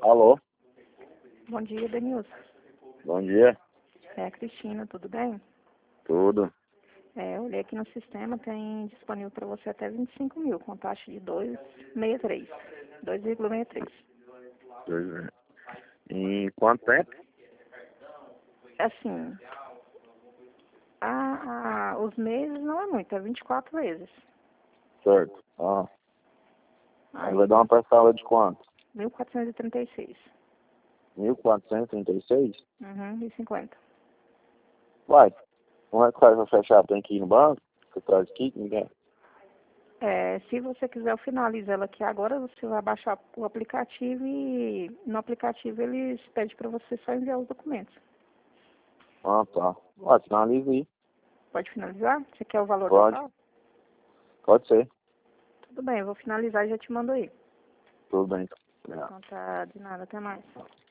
Alô, Bom dia, Denilson. bom dia. É a Cristina, tudo bem? Tudo. Eu olhei aqui no sistema, tem disponível para você até 25 mil, com taxa de 2,63. 2,63. Dois- Em quanto tempo? Assim, os meses não é muito, é 24 vezes. Certo. Aí, Vai dar uma parcela de quanto? 1.436. 1.436? Uhum, e 50. Vai. Como é que faz pra fechar? Tem que ir no banco? Você traz aqui? Ninguém. Se você quiser, eu finalizo ela aqui agora, você vai baixar o aplicativo e no aplicativo eles pedem para você só enviar os documentos. Tá. Vai, finaliza aí. Pode finalizar? Você quer o valor Pode. total? Pode ser. Tudo bem, eu vou finalizar e já te mando aí. Tudo bem. Então tá, de nada, até mais.